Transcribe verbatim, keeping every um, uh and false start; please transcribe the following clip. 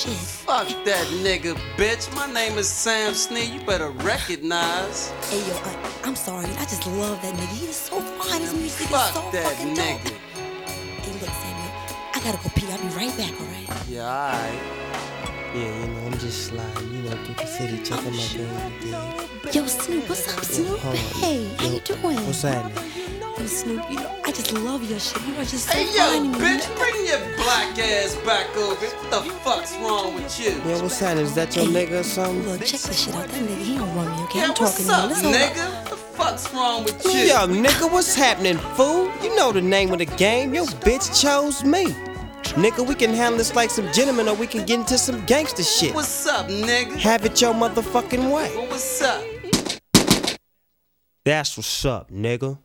shit. Fuck that nigga, bitch. My name is Sam Snead. You better recognize. Hey, yo, I, I'm sorry. I just love that nigga. He is so fine. His music Fuck is so that fucking dope. nigga. Hey, look, Samuel, I gotta go pee. I'll be right back, all right? Yeah, alright. Yeah, you know, I'm just sliding, you know, through the city, checking my game. Yo, Snoop, what's up, Snoop? Hold on. Hey, how you doing? What's happening? Yo, Snoop, you know, I just love your shit. You are just so Hey, fine. yo, to me. bitch, bring your black ass back over. What the fuck's wrong with you? Yeah, what's happening? Is that your Hey, nigga or something? Look, check this shit out. That nigga, he don't run me, okay? Yeah, I'm talking what's to you. up, Listen, nigga? What the fuck's wrong with you? Yo, nigga, what's happening, fool? You know the name of the game. Your bitch chose me. Nigga, we can handle this like some gentlemen or we can get into some gangster shit. What's up, nigga? Have it your motherfucking way. Well, what's up? That's what's up, nigga.